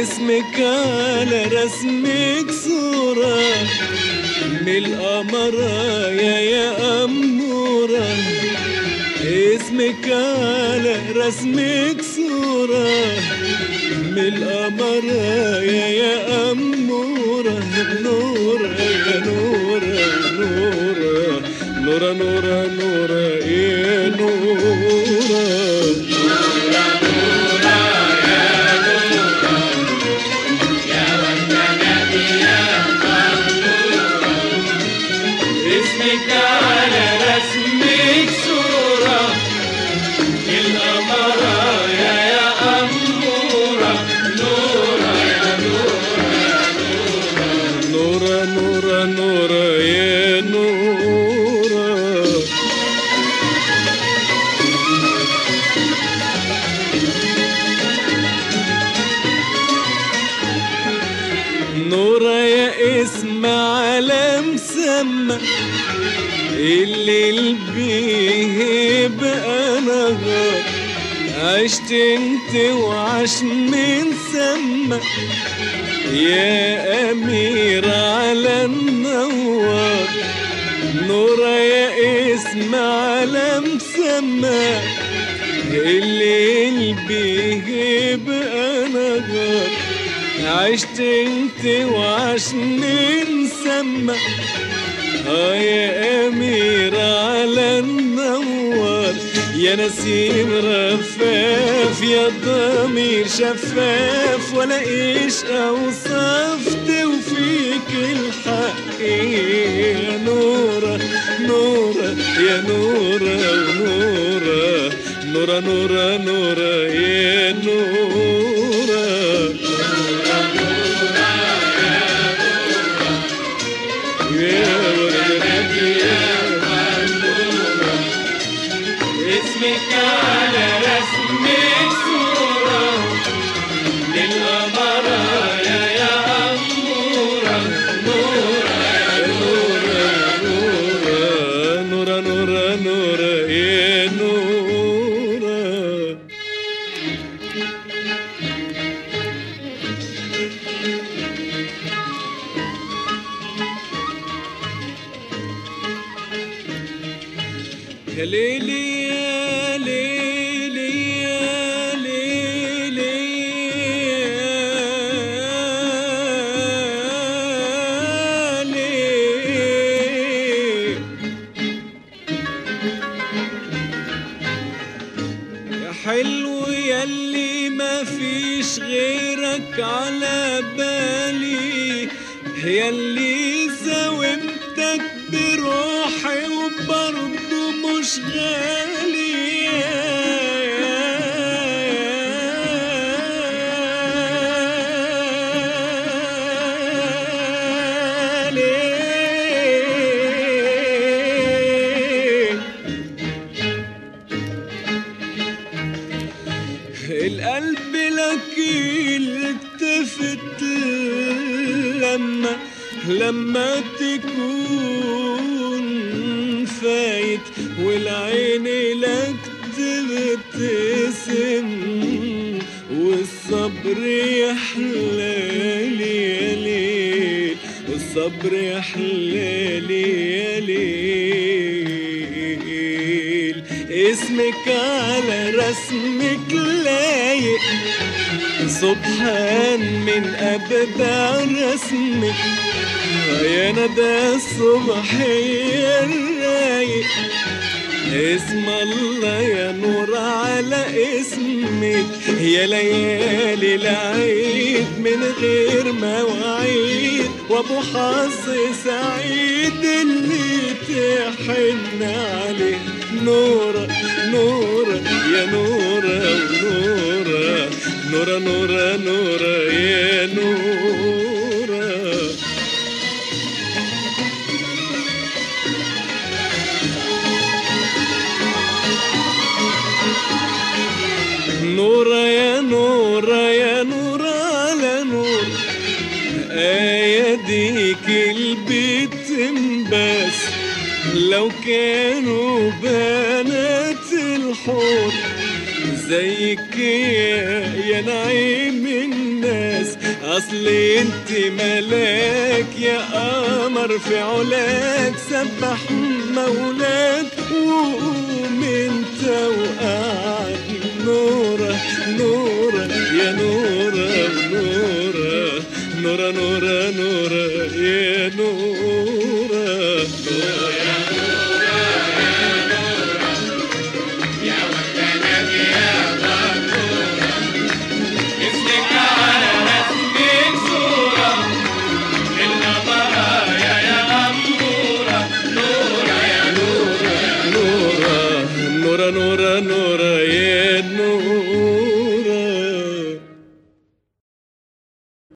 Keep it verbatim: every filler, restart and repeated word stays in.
اسمك على رسمك صورة من القمرة يا يا أمورة. اسمك على رسمك صورة من القمرة يا يا أمورة. نورة يا نورة نورة نورة نورة نورة يا نورة. اسمك على رسمك صورة القمرة يا يا أمورة. نورة يا نورة نورة نورة نورة يا نورة. نورة يا اسم على مسمى الليل بيه بقى نهار. عشت انت وعاش من سما يا أمير على النوار. نورة يا اسم على مسمى الليل بيه بقى نهار. عشت انت وعاش من سما اه يا أمير على النوار. يا نسيم رفاف يا ضمير شفاف ولا ايش اوصاف توفيك الحق. يا نورة نورة يا نورة ونورة نورة نورة نورة يا نورة. اسمك على رسمك صورة للقمرة يا يا أمورة. نورة يا نورة نورة نورة نورة نورة يا نورة. يا ليلي يا ليلي يا ليلي يا ليلي. يا حلو ياللي ما فيش غيرك على بالي. ياللي زاومتك بروحي وبرضه مش غالي. القلب لك التفت لما لما تكون فايت والعين لك تبتسم والصبر يحلالي يا ليل. والصبر يحلالي يا ليل. اسمك على رسمك لايق سبحان من أبدع رسمك. يا ندى الصبح يا الرايق. اسم الله يا نور على اسمك. يا ليالي العيد من غير مواعيد وابو حظ سعيد اللي تحن عليه. نورة نورة يا نورة ونورة نورة نورة نورة يا نورة. نورة يا نورة يا نورة على نور. ايديك البيت بس لو كانوا بنات الحور زيك يا, يا نعيم الناس. اصل انت ملاك يا قمر في علاك، سبح مولاك وقوم انت وقعد نورة نورة يا نورة نورة نورة نورة نورة يا نورة نورة يا نورة يا نورة يا وكلك يا غفورة، اسمك على رسمك صورة إلا برايا يا أمورة، نورة يا نورة نورة نورة نورة نورة